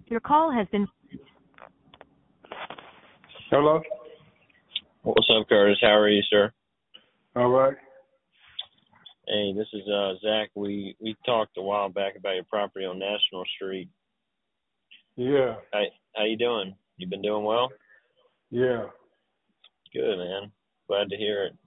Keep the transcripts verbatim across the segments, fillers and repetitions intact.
Your call has been... Hello? What's up, Curtis? How are you, sir? All right. Hey, this is uh, Zach. We we talked a while back about your property on National Street. Yeah. How, how you doing? You been doing well? Yeah. Good, man. Glad to hear it.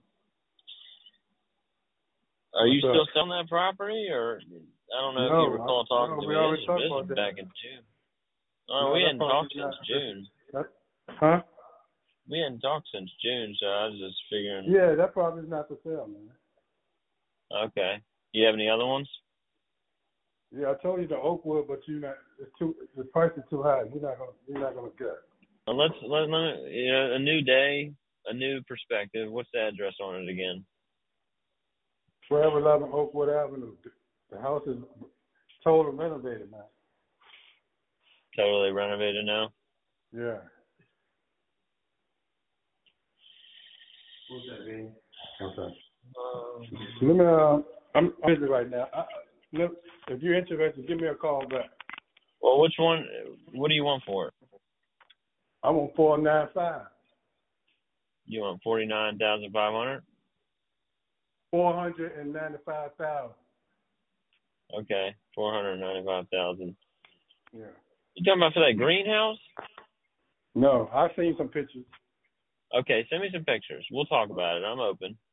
Are What's you still up? selling that property, or I don't know No, if you recall I, talking no, to we me. already This talked this about is that. back in June. Oh, No, we that hadn't property's talked not. since June. That, huh? We hadn't talked since June, so I was just figuring. Yeah, that property's not for sale, man. Okay. You have any other ones? Yeah, I told you the Oakwood, but you not. It's too. The price is too high. You're not gonna. You're not gonna get it. Well, let's let, let you know, a new day, a new perspective. What's the address on it again? twelve eleven Oakwood Avenue. The house is totally renovated, man. Totally renovated now? Yeah. What's that mean? Okay. Um, Let me. Uh, I'm busy right now. I, look, if you're interested, give me a call back. well, which one? What do you want for it? I want four nine five. You want forty nine thousand five hundred? Four hundred and ninety five thousand. Okay, four hundred ninety five thousand. Yeah. You talking about for that greenhouse? No, I've seen some pictures. Okay, send me some pictures. We'll talk about it. I'm open.